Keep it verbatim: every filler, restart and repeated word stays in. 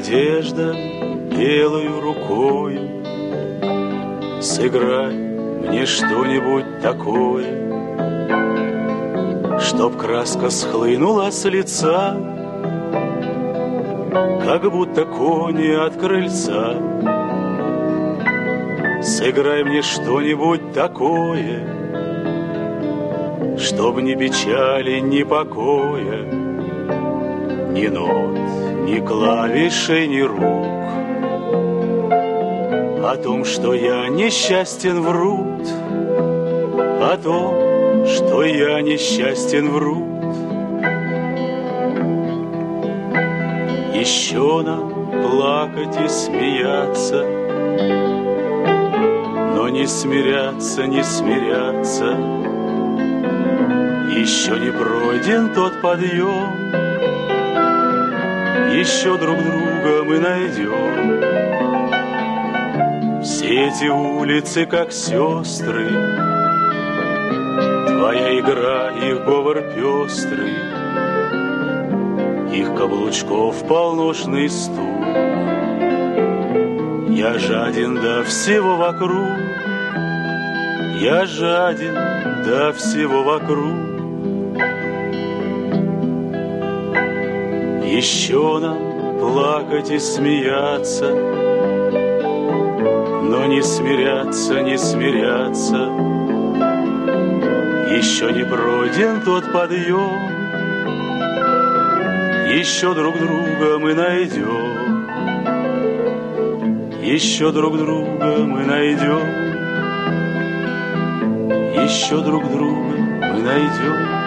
Надежда белою рукою, сыграй мне что-нибудь такое, чтоб краска схлынула с лица, как будто кони от крыльца. Сыграй мне что-нибудь такое, чтоб ни печали, ни покоя, ни нот, ни клавишей, ни рук. О том, что я несчастен, врут, о том, что я несчастен, врут. Еще нам плакать и смеяться, но не смиряться, не смиряться. Еще не пройден тот подъем, еще друг друга мы найдем. Все эти улицы, как сестры, твоя игра, их говор пестрый, их каблучков полношный стук. Я жаден до всего вокруг, я жаден до всего вокруг. Еще нам плакать и смеяться, но не смиряться, не смиряться. Еще не пройден тот подъем, еще друг друга мы найдем, еще друг друга мы найдем, еще друг друга мы найдем.